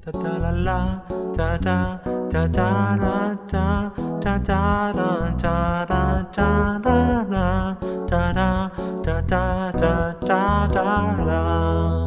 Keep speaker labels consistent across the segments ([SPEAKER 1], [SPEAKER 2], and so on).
[SPEAKER 1] 哒哒啦啦，哒哒哒哒啦哒，哒哒啦哒哒哒啦啦，哒哒哒哒哒哒哒啦。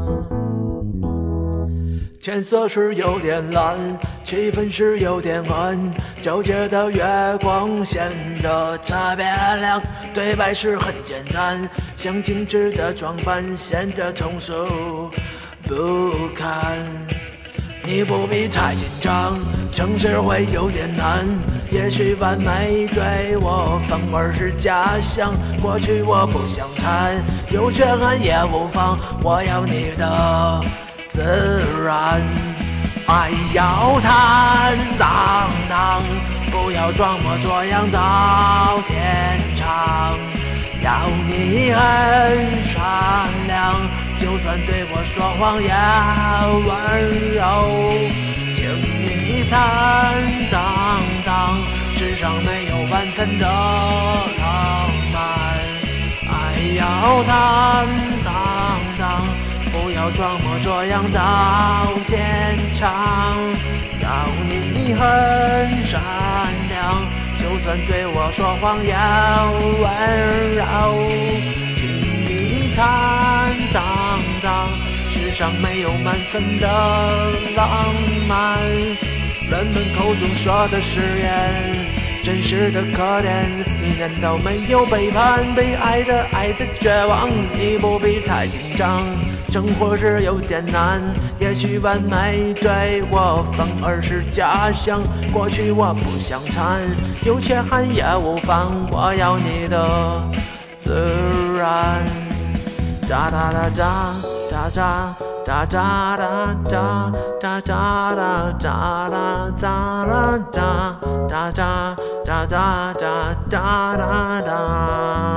[SPEAKER 1] 天色是有点蓝，气氛是有点暗，皎洁的月光显得特别亮。对白是很简单，像精致的装扮显得通俗不堪。你不必太紧张，城市会有点难，也许完美对我反而是假象。过去我不想谈，有缺憾也无妨，我要你的自然。爱要坦荡荡，不要装模作样到天长。要你很善良，就算对我说谎也温柔。请你坦荡，世上没有半分的浪漫。爱要坦荡，不要装模作样到天长。要你很善良，就算对我说谎也温柔。请你坦荡，世上没有满分的浪漫。人们口中说的誓言，真实的可怜。你难道没有背叛，被爱的绝望？你不必太紧张，生活是有点难，也许完美对我反而是假象。过去我不想谈，有缺憾也无妨，我要你的自然。哒哒哒哒哒哒。哒哒哒哒哒哒哒哒哒哒哒哒哒哒哒哒哒哒哒。